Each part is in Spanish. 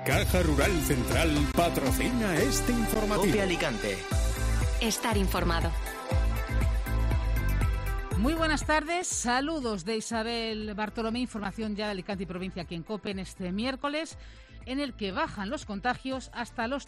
Caja Rural Central patrocina este informativo. COPE Alicante. Estar informado. Muy buenas tardes, saludos de Isabel Bartolomé, información ya de Alicante y provincia aquí en COPE en este miércoles, en el que bajan los contagios hasta los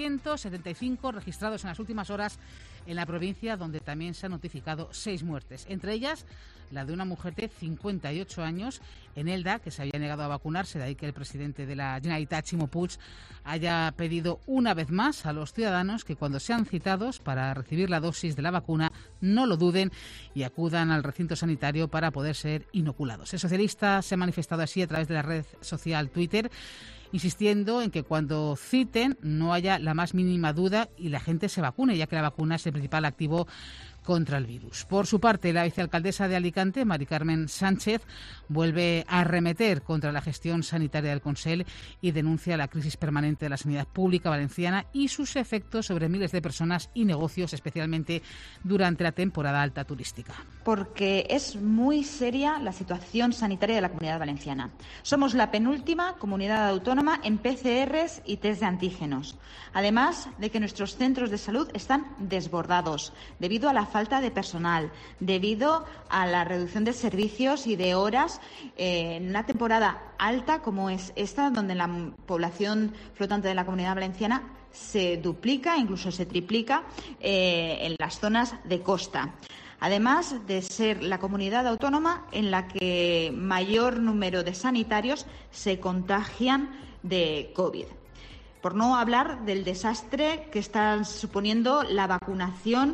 375 registrados en las últimas horas en la provincia, donde también se han notificado 6 muertes, entre ellas la de una mujer de 58 años en Elda, que se había negado a vacunarse, de ahí que el presidente de la Generalitat, Ximo Puig, haya pedido una vez más a los ciudadanos que cuando sean citados para recibir la dosis de la vacuna no lo duden y acudan al recinto sanitario para poder ser inoculados. El socialista se ha manifestado así a través de la red social Twitter, insistiendo en que cuando citen no haya la más mínima duda y la gente se vacune, ya que la vacuna es el principal activo contra el virus. Por su parte, la vicealcaldesa de Alicante, Mari Carmen Sánchez, vuelve a arremeter contra la gestión sanitaria del Consell y denuncia la crisis permanente de la sanidad pública valenciana y sus efectos sobre miles de personas y negocios, especialmente durante la temporada alta turística. Porque es muy seria la situación sanitaria de la Comunidad Valenciana. Somos la penúltima comunidad autónoma en PCRs y test de antígenos. Además de que nuestros centros de salud están desbordados debido a la falta de personal, debido a la reducción de servicios y de horas en una temporada alta como es esta, donde la población flotante de la Comunidad Valenciana se duplica, incluso se triplica en las zonas de costa. Además de ser la comunidad autónoma en la que mayor número de sanitarios se contagian de COVID. Por no hablar del desastre que está suponiendo la vacunación.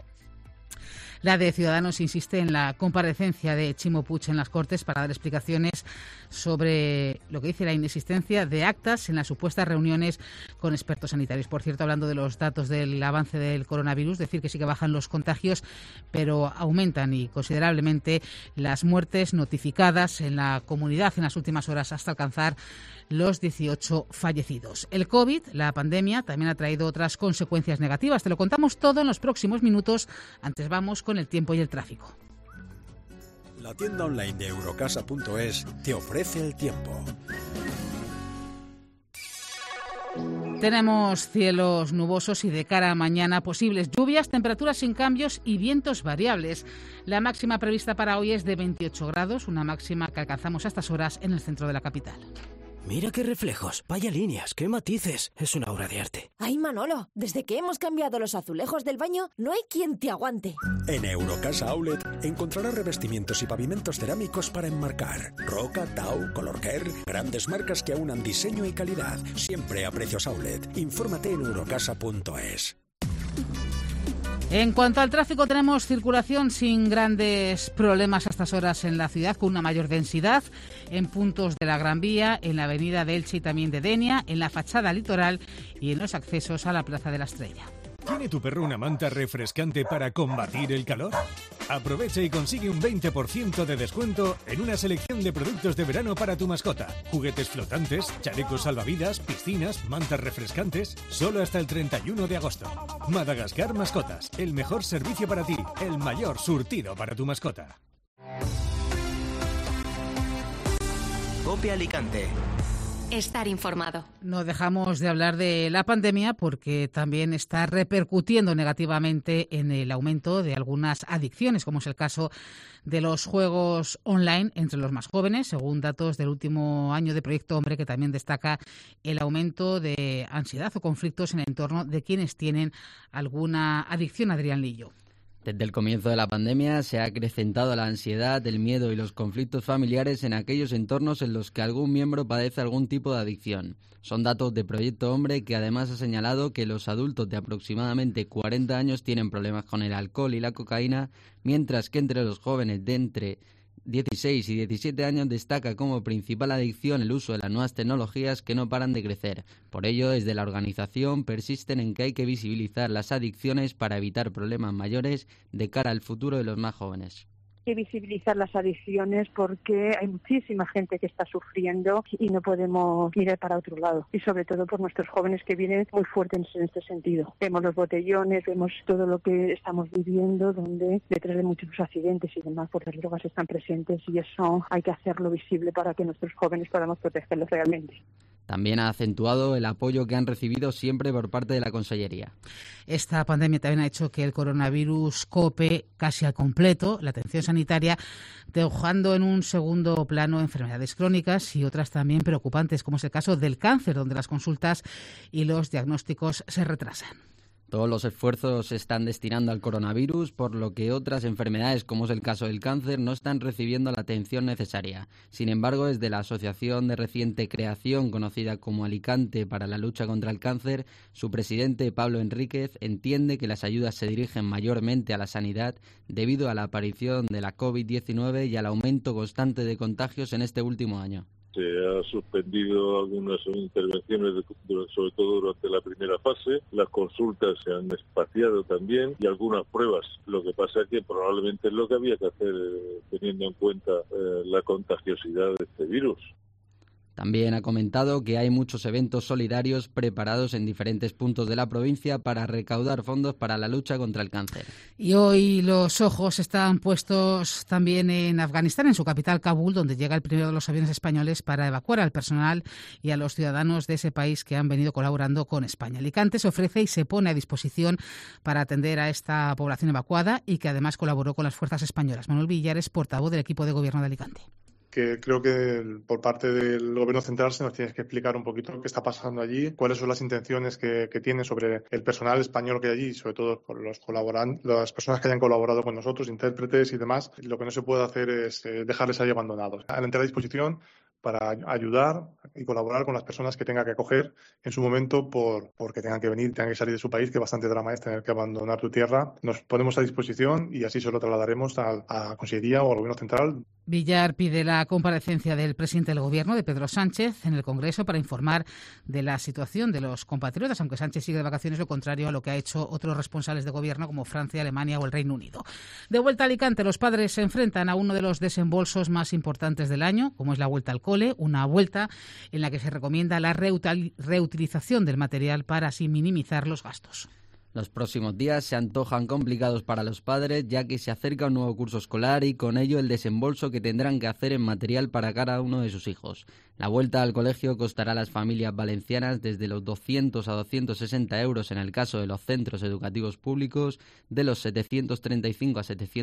La de Ciudadanos insiste en la comparecencia de Ximo Puig en las Cortes para dar explicaciones sobre lo que dice la inexistencia de actas en las supuestas reuniones con expertos sanitarios. Por cierto, hablando de los datos del avance del coronavirus, decir que sí que bajan los contagios, pero aumentan y considerablemente las muertes notificadas en la comunidad en las últimas horas hasta alcanzar los 18 fallecidos. El COVID, la pandemia, también ha traído otras consecuencias negativas. Te lo contamos todo en los próximos minutos. Antes vamos con el tiempo y el tráfico. La tienda online de Eurocasa.es te ofrece el tiempo. Tenemos cielos nubosos y de cara a mañana posibles lluvias, temperaturas sin cambios y vientos variables. La máxima prevista para hoy es de 28 grados, una máxima que alcanzamos a estas horas en el centro de la capital. Mira qué reflejos, vaya líneas, qué matices. Es una obra de arte. Ay, Manolo, desde que hemos cambiado los azulejos del baño, no hay quien te aguante. En Eurocasa Outlet encontrarás revestimientos y pavimentos cerámicos para enmarcar. Roca, Tau, Colorcare, grandes marcas que aunan diseño y calidad. Siempre a precios outlet. Infórmate en eurocasa.es. En cuanto al tráfico, tenemos circulación sin grandes problemas a estas horas en la ciudad, con una mayor densidad en puntos de la Gran Vía, en la avenida de Elche y también de Denia, en la fachada litoral y en los accesos a la Plaza de la Estrella. ¿Tiene tu perro una manta refrescante para combatir el calor? Aprovecha y consigue un 20% de descuento en una selección de productos de verano para tu mascota. Juguetes flotantes, chalecos salvavidas, piscinas, mantas refrescantes, solo hasta el 31 de agosto. Madagascar Mascotas, el mejor servicio para ti, el mayor surtido para tu mascota. COPE Alicante. Estar informado. No dejamos de hablar de la pandemia porque también está repercutiendo negativamente en el aumento de algunas adicciones, como es el caso de los juegos online entre los más jóvenes, según datos del último año de Proyecto Hombre, que también destaca el aumento de ansiedad o conflictos en el entorno de quienes tienen alguna adicción. Adrián Lillo. Desde el comienzo de la pandemia se ha acrecentado la ansiedad, el miedo y los conflictos familiares en aquellos entornos en los que algún miembro padece algún tipo de adicción. Son datos de Proyecto Hombre, que además ha señalado que los adultos de aproximadamente 40 años tienen problemas con el alcohol y la cocaína, mientras que entre los jóvenes de entre 16 y 17 años destaca como principal adicción el uso de las nuevas tecnologías, que no paran de crecer. Por ello, desde la organización persisten en que hay que visibilizar las adicciones para evitar problemas mayores de cara al futuro de los más jóvenes. Que visibilizar las adicciones porque hay muchísima gente que está sufriendo y no podemos mirar para otro lado, y sobre todo por nuestros jóvenes que vienen muy fuertes en este sentido. Vemos los botellones, vemos todo lo que estamos viviendo, donde detrás de muchos accidentes y demás pues las drogas están presentes, y eso hay que hacerlo visible para que nuestros jóvenes podamos protegerlos realmente. También ha acentuado el apoyo que han recibido siempre por parte de la Consellería. Esta pandemia también ha hecho que el coronavirus cope casi al completo la atención sanitaria, dejando en un segundo plano enfermedades crónicas y otras también preocupantes, como es el caso del cáncer, donde las consultas y los diagnósticos se retrasan. Todos los esfuerzos se están destinando al coronavirus, por lo que otras enfermedades, como es el caso del cáncer, no están recibiendo la atención necesaria. Sin embargo, desde la asociación de reciente creación, conocida como Alicante para la lucha contra el cáncer, su presidente, Pablo Enríquez, entiende que las ayudas se dirigen mayormente a la sanidad debido a la aparición de la COVID-19 y al aumento constante de contagios en este último año. Se ha suspendido algunas intervenciones, sobre todo durante la primera fase. Las consultas se han espaciado también y algunas pruebas. Lo que pasa es que probablemente es lo que había que hacer teniendo en cuenta la contagiosidad de este virus. También ha comentado que hay muchos eventos solidarios preparados en diferentes puntos de la provincia para recaudar fondos para la lucha contra el cáncer. Y hoy los ojos están puestos también en Afganistán, en su capital, Kabul, donde llega el primero de los aviones españoles para evacuar al personal y a los ciudadanos de ese país que han venido colaborando con España. Alicante se ofrece y se pone a disposición para atender a esta población evacuada y que además colaboró con las fuerzas españolas. Manuel Villares, portavoz del equipo de gobierno de Alicante. Que creo que por parte del Gobierno central se nos tienes que explicar un poquito qué está pasando allí, cuáles son las intenciones que tienen sobre el personal español que hay allí, sobre todo por los las personas que hayan colaborado con nosotros, intérpretes y demás. Lo que no se puede hacer es dejarles ahí abandonados. Al entrar a disposición para ayudar y colaborar con las personas que tenga que acoger en su momento porque tengan que venir, tengan que salir de su país, que bastante drama es tener que abandonar tu tierra. Nos ponemos a disposición y así se lo trasladaremos a la Consellería o al Gobierno central. Villar pide la comparecencia del presidente del Gobierno, de Pedro Sánchez, en el Congreso para informar de la situación de los compatriotas, aunque Sánchez sigue de vacaciones, lo contrario a lo que ha hecho otros responsables de Gobierno como Francia, Alemania o el Reino Unido. De vuelta a Alicante, los padres se enfrentan a uno de los desembolsos más importantes del año, como es la vuelta al cole, una vuelta en la que se recomienda la reutilización del material para así minimizar los gastos. Los próximos días se antojan complicados para los padres, ya que se acerca un nuevo curso escolar y con ello el desembolso que tendrán que hacer en material para cada uno de sus hijos. La vuelta al colegio costará a las familias valencianas desde los 200 a 260 euros en el caso de los centros educativos públicos, de los 735 a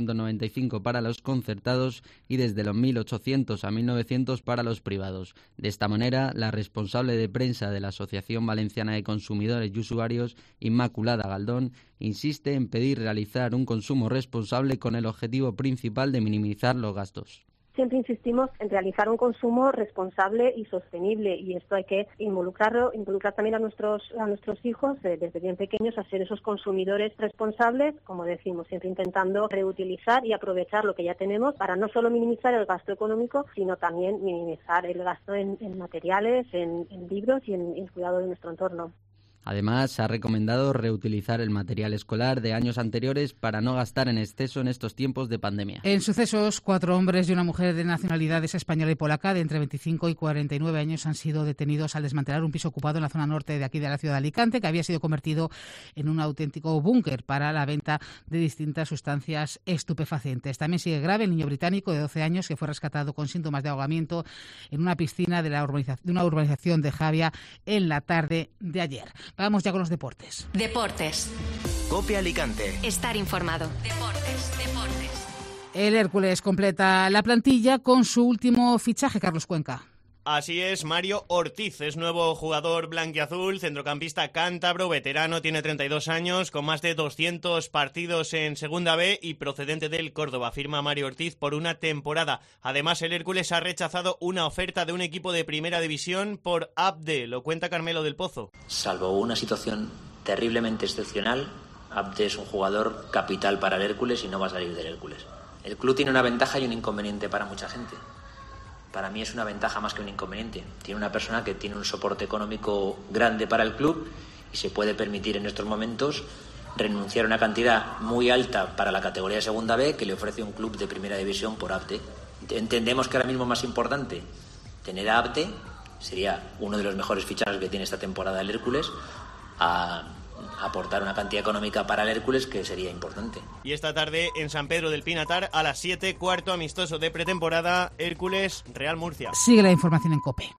795 para los concertados y desde los 1.800 a 1.900 para los privados. De esta manera, la responsable de prensa de la Asociación Valenciana de Consumidores y Usuarios, Inmaculada Galdón, insiste en pedir realizar un consumo responsable con el objetivo principal de minimizar los gastos. Siempre insistimos en realizar un consumo responsable y sostenible, y esto hay que involucrar también a nuestros hijos desde bien pequeños a ser esos consumidores responsables, como decimos, siempre intentando reutilizar y aprovechar lo que ya tenemos para no solo minimizar el gasto económico, sino también minimizar el gasto en materiales, en libros y en el cuidado de nuestro entorno. Además, se ha recomendado reutilizar el material escolar de años anteriores para no gastar en exceso en estos tiempos de pandemia. En sucesos, 4 hombres y una mujer de nacionalidades española y polaca de entre 25 y 49 años han sido detenidos al desmantelar un piso ocupado en la zona norte de aquí de la ciudad de Alicante, que había sido convertido en un auténtico búnker para la venta de distintas sustancias estupefacientes. También sigue grave el niño británico de 12 años que fue rescatado con síntomas de ahogamiento en una piscina de una urbanización de Javia en la tarde de ayer. Vamos ya con los deportes. Deportes. COPE Alicante. Estar informado. Deportes. El Hércules completa la plantilla con su último fichaje, Carlos Cuenca. Así es, Mario Ortiz es nuevo jugador blanquiazul, centrocampista cántabro, veterano, tiene 32 años, con más de 200 partidos en Segunda B y procedente del Córdoba. Firma Mario Ortiz por una temporada. Además, el Hércules ha rechazado una oferta de un equipo de Primera División por Abde, lo cuenta Carmelo del Pozo. Salvo una situación terriblemente excepcional, Abde es un jugador capital para el Hércules y no va a salir del Hércules. El club tiene una ventaja y un inconveniente para mucha gente. Para mí es una ventaja más que un inconveniente. Tiene una persona que tiene un soporte económico grande para el club y se puede permitir en estos momentos renunciar a una cantidad muy alta para la categoría de Segunda B que le ofrece un club de Primera División por Abde. Entendemos que ahora mismo más importante tener a Abde, sería uno de los mejores fichajes que tiene esta temporada el Hércules, a aportar una cantidad económica para el Hércules que sería importante. Y esta tarde en San Pedro del Pinatar a las 7, cuarto amistoso de pretemporada, Hércules Real Murcia. Sigue la información en COPE.